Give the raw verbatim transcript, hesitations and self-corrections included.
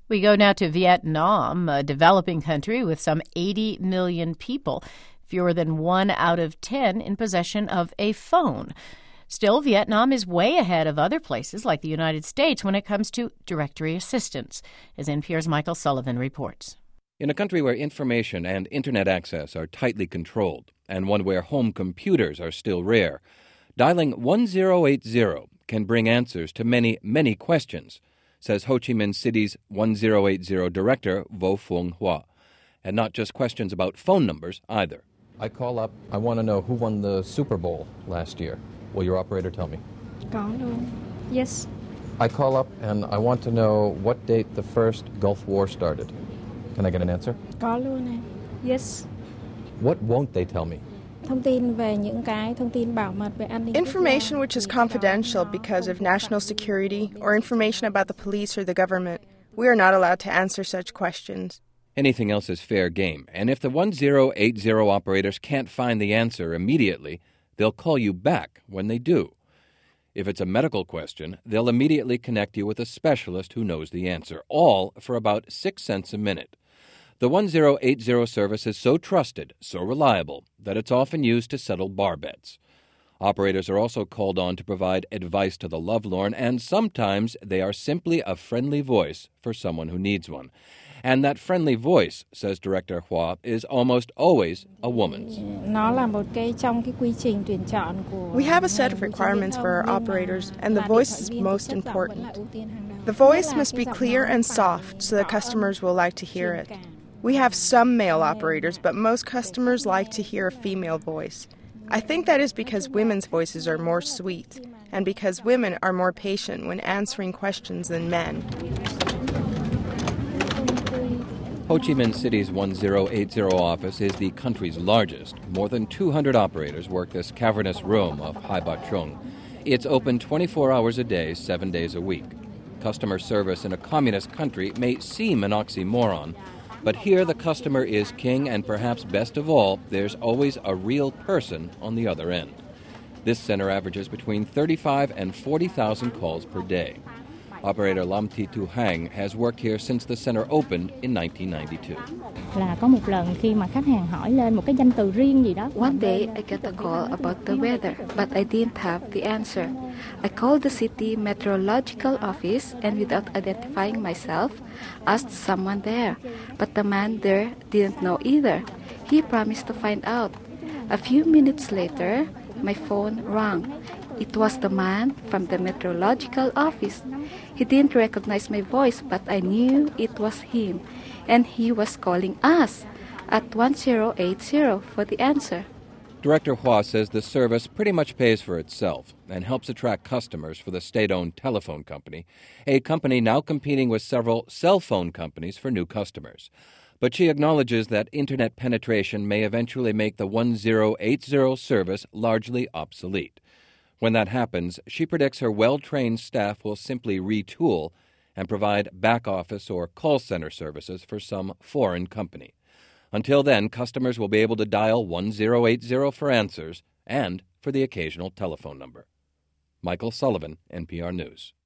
We go now to Vietnam, a developing country with some eighty million people, fewer than one out of ten in possession of a phone. Still, Vietnam is way ahead of other places like the United States when it comes to directory assistance, as N P R's Michael Sullivan reports. In a country where information and Internet access are tightly controlled, and one where home computers are still rare, dialing one zero eight zero can bring answers to many, many questions, says Ho Chi Minh City's one zero eight zero director, Vo Phuong Hua. And not just questions about phone numbers either. I call up, I want to know who won the Super Bowl last year. Will your operator tell me? Có luôn. Yes. I call up and I want to know what date the first Gulf War started. Can I get an answer? Có luôn này. Yes. What won't they tell me? Thông tin về những cái thông tin bảo mật về an ninh. Information which is confidential because of national security or information about the police or the government. We are not allowed to answer such questions. Anything else is fair game, and if the one zero eight zero operators can't find the answer immediately, they'll call you back when they do. If it's a medical question, they'll immediately connect you with a specialist who knows the answer, all for about six cents a minute. The one zero eight zero service is so trusted, so reliable, that it's often used to settle bar bets. Operators are also called on to provide advice to the lovelorn, and sometimes they are simply a friendly voice for someone who needs one. And that friendly voice, says Director Hua, is almost always a woman's. We have a set of requirements for our operators, and the voice is most important. The voice must be clear and soft so the customers will like to hear it. We have some male operators, but most customers like to hear a female voice. I think that is because women's voices are more sweet, and because women are more patient when answering questions than men. Ho Chi Minh City's one zero eight zero office is the country's largest. More than two hundred operators work this cavernous room of Hai Ba Chung. It's open twenty-four hours a day, seven days a week. Customer service in a communist country may seem an oxymoron, but here the customer is king, and perhaps best of all, there's always a real person on the other end. This center averages between thirty-five and forty thousand calls per day. Operator Lam Thi Tu Hang has worked here since the center opened in nineteen ninety-two. One day I got a call about the weather, but I didn't have the answer. I called the city meteorological office and without identifying myself, asked someone there. But the man there didn't know either. He promised to find out. A few minutes later, my phone rang. It was the man from the meteorological office. He didn't recognize my voice, but I knew it was him, and he was calling us at one zero eight zero for the answer. Director Hua says the service pretty much pays for itself and helps attract customers for the state-owned telephone company, a company now competing with several cell phone companies for new customers. But she acknowledges that Internet penetration may eventually make the one zero eight zero service largely obsolete. When that happens, she predicts her well-trained staff will simply retool and provide back-office or call center services for some foreign company. Until then, customers will be able to dial one zero eight zero for answers and for the occasional telephone number. Michael Sullivan, N P R News.